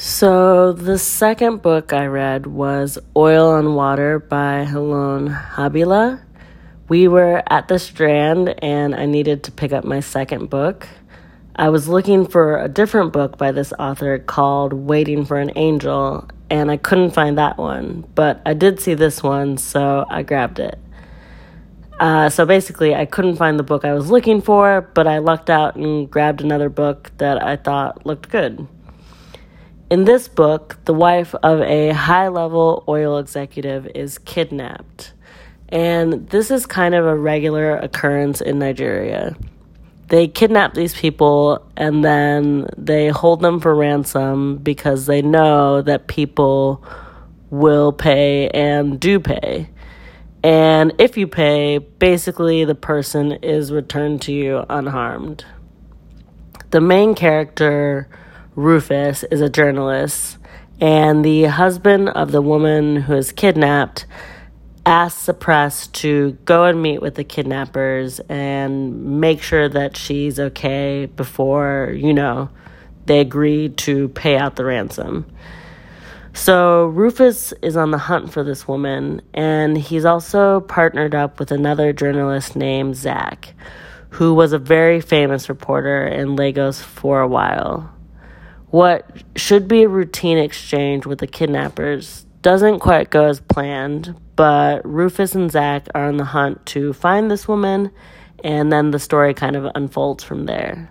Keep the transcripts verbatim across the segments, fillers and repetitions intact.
So, the second book I read was Oil on Water by Helon Habila. We were at the Strand and I needed to pick up my second book. I was looking for a different book by this author called Waiting for an Angel, and I couldn't find that one, but I did see this one, so I grabbed it. Uh, so basically, I couldn't find the book I was looking for, but I lucked out and grabbed another book that I thought looked good. In this book, the wife of a high-level oil executive is kidnapped, and this is kind of a regular occurrence in Nigeria. They kidnap these people, and then they hold them for ransom because they know that people will pay and do pay. And if you pay, basically the person is returned to you unharmed. The main character, Rufus, is a journalist, and the husband of the woman who is kidnapped asks the press to go and meet with the kidnappers and make sure that she's okay before, you know, they agree to pay out the ransom. So Rufus is on the hunt for this woman, and he's also partnered up with another journalist named Zach, who was a very famous reporter in Lagos for a while. What should be a routine exchange with the kidnappers doesn't quite go as planned, but Rufus and Zach are on the hunt to find this woman, and then the story kind of unfolds from there.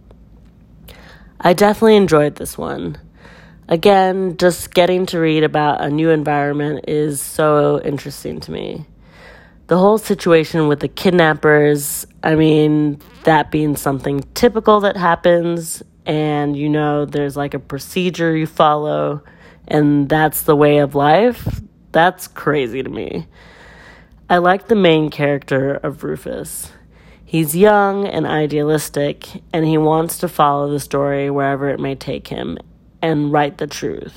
I definitely enjoyed this one. Again, just getting to read about a new environment is so interesting to me. The whole situation with the kidnappers, I mean, that being something typical that happens, and you know, there's like a procedure you follow, and that's the way of life. That's crazy to me. I like the main character of Rufus. He's young and idealistic, and he wants to follow the story wherever it may take him and write the truth.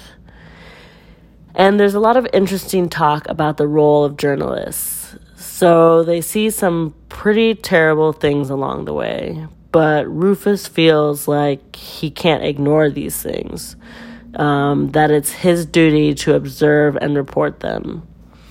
And there's a lot of interesting talk about the role of journalists. So they see some pretty terrible things along the way, but Rufus feels like he can't ignore these things. Um, that it's his duty to observe and report them.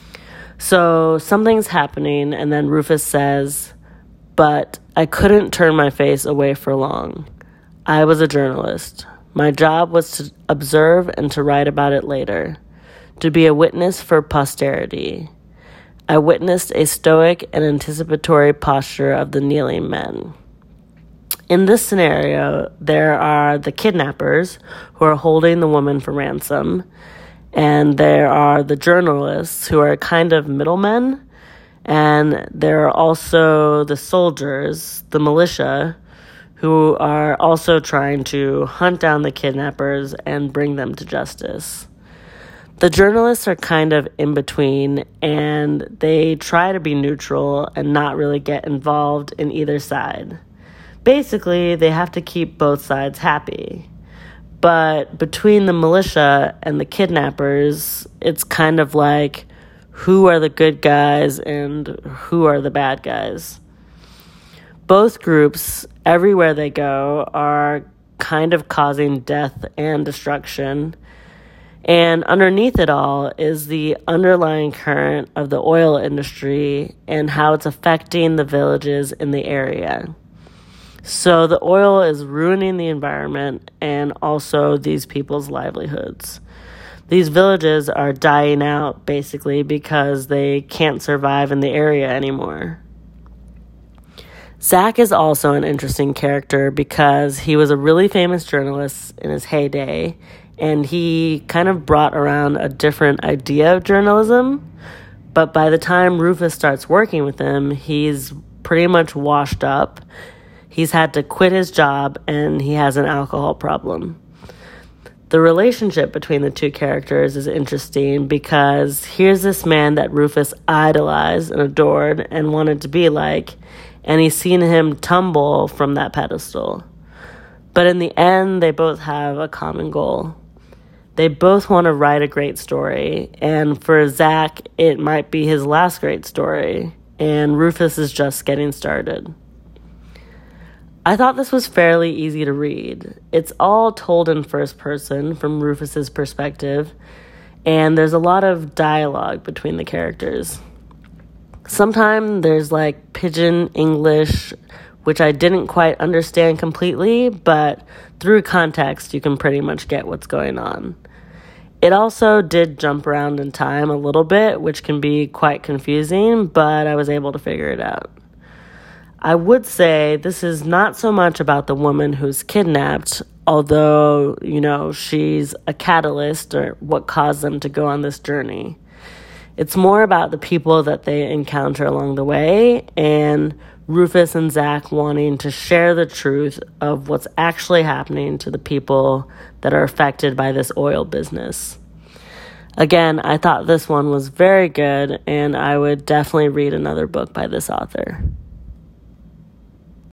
So something's happening, and then Rufus says, "But I couldn't turn my face away for long. I was a journalist. My job was to observe and to write about it later, to be a witness for posterity. I witnessed a stoic and anticipatory posture of the kneeling men." In this scenario, there are the kidnappers who are holding the woman for ransom, and there are the journalists who are kind of middlemen, and there are also the soldiers, the militia, who are also trying to hunt down the kidnappers and bring them to justice. The journalists are kind of in between, and they try to be neutral and not really get involved in either side. Basically, they have to keep both sides happy. But between the militia and the kidnappers, it's kind of like, who are the good guys and who are the bad guys? Both groups, everywhere they go, are kind of causing death and destruction. And underneath it all is the underlying current of the oil industry and how it's affecting the villages in the area. So the oil is ruining the environment and also these people's livelihoods. These villages are dying out basically because they can't survive in the area anymore. Zach is also an interesting character because he was a really famous journalist in his heyday, and he kind of brought around a different idea of journalism. But by the time Rufus starts working with him, he's pretty much washed up. He's had to quit his job, and he has an alcohol problem. The relationship between the two characters is interesting because here's this man that Rufus idolized and adored and wanted to be like, and he's seen him tumble from that pedestal. But in the end, they both have a common goal. They both want to write a great story, and for Zach, it might be his last great story, and Rufus is just getting started. I thought this was fairly easy to read. It's all told in first person from Rufus's perspective, and there's a lot of dialogue between the characters. Sometimes there's like pidgin English, which I didn't quite understand completely, but through context, you can pretty much get what's going on. It also did jump around in time a little bit, which can be quite confusing, but I was able to figure it out. I would say this is not so much about the woman who's kidnapped, although, you know, she's a catalyst or what caused them to go on this journey. It's more about the people that they encounter along the way and Rufus and Zack wanting to share the truth of what's actually happening to the people that are affected by this oil business. Again, I thought this one was very good, and I would definitely read another book by this author.